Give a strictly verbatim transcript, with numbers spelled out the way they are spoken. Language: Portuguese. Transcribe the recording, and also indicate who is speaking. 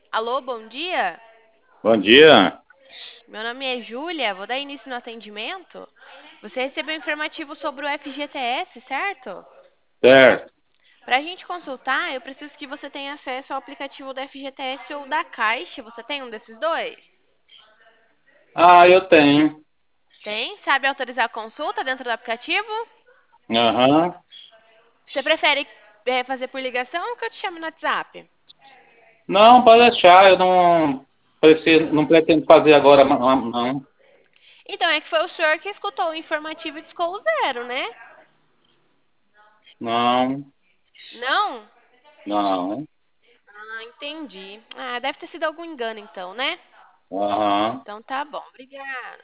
Speaker 1: Alô, bom dia.
Speaker 2: Bom dia.
Speaker 1: Meu nome é Júlia, vou dar início no atendimento. Você recebeu um informativo sobre o F G T S, certo?
Speaker 2: Certo.
Speaker 1: Para a gente consultar, eu preciso que você tenha acesso ao aplicativo do F G T S ou da Caixa. Você tem um desses dois?
Speaker 2: Ah, eu tenho.
Speaker 1: Tem? Sabe autorizar a consulta dentro do aplicativo?
Speaker 2: Aham.
Speaker 1: Você prefere eh, fazer por ligação ou que eu te chame no WhatsApp?
Speaker 2: Não, pode deixar. Eu não preciso, não pretendo fazer agora, não. não.
Speaker 1: Então, é que foi o senhor que escutou o informativo e discou o zero, né?
Speaker 2: Não,
Speaker 1: Não?
Speaker 2: não.
Speaker 1: Ah, entendi. Ah, deve ter sido algum engano então, né?
Speaker 2: Aham.
Speaker 1: Então tá bom, obrigada.